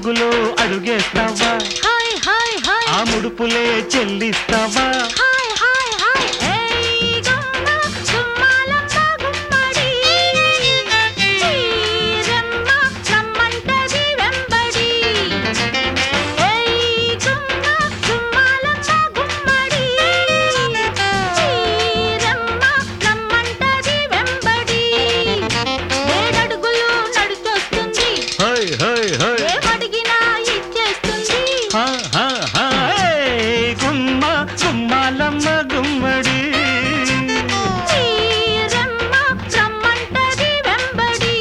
అడుగులో అడుగేస్తావా హాయ్ హాయ్ హాయ్ ఆ ముడుపులే చెల్లిస్తావా హాయ్ హాయ్ హాయ్ ఏయ్ గుమ్మ గుమ్మాలమ్మ గుమ్మడి చీరమ్మ రమ్మంటది వెంబడి ఏయ్ గుమ్మ గుమ్మాలమ్మ గుమ్మడి చీరమ్మ రమ్మంటది వెంబడి ఏడడుగులు నడుచొస్తుంది హై హై హై ఏమడిగినా ఇచ్చేస్తుంది హా హా హా ఏయ్ గుమ్మ గుమ్మాలమ్మ గుమ్మడి చీరమ్మ రమ్మంటది వెంబడి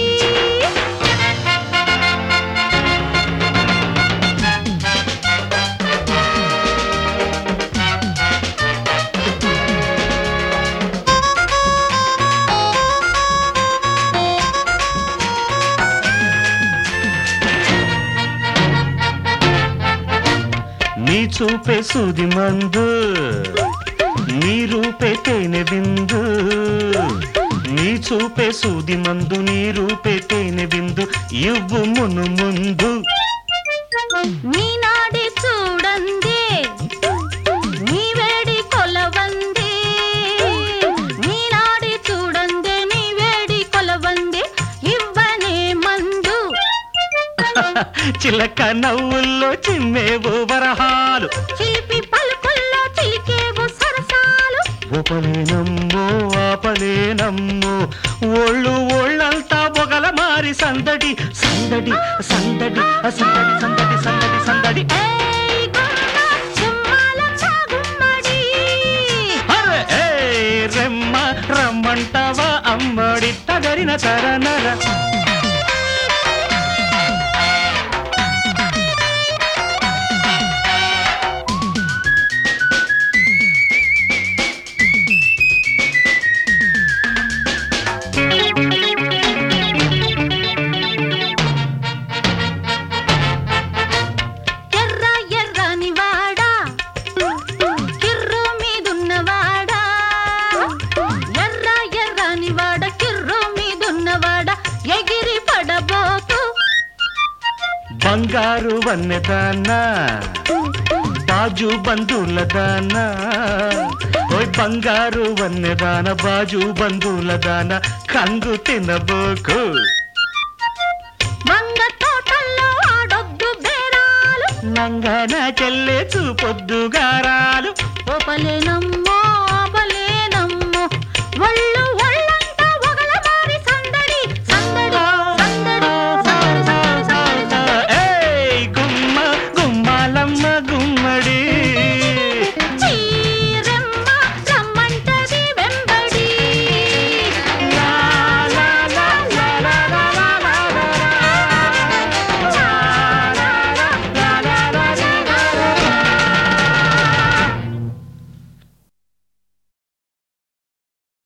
నీ చూపే సూది మందు నీ రూపే తేనె విందు నీ చూపే సూది మందు నీ రూపే తేనె విందు ఇవ్వు మును ముందు నీ నాడి చూడండి నీ వేడి కొలవంది నీ నాడి చూడండి నీ వేడి కొలవంది ఇవ్వనే మందు చిలక నవ్వుల్లో చిమ్మేవు వరహాలు చిలిపి పలుకుల్లో చిలికేవు సరసాలు ఒపలేనమ్మో ఆపలేనమ్మో ఒళ్ళు ఒళ్ళంతా బొగల మారి సందడి సందడి సందడి సందడి సందడి సందడి సందడి ఏయ్ గుమ్మ గుమ్మాలమ్మ గుమ్మడి అరే ఏ రెమ్మ రమ్మంటావా అమ్మడి తగరిన తరనర ఎర్ర ఎర్రని వాడా కిర్రు మీదున్నవాడా ఎర్ర ఎర్రని వాడ కిర్రు మీదున్నవాడా ఎగిరి పడబోతు బంగారు వన్నెదానా బాజు బంధువుల దానా ఓయ్ బంగారు వన్నెదాన బాజు బంధువుల దాన కంగు తినబోకు వంగ తోటల్లో ఆడొద్దు బేరాలు నంగన చెల్లె చూపొద్దు గారాలు ఓపలేను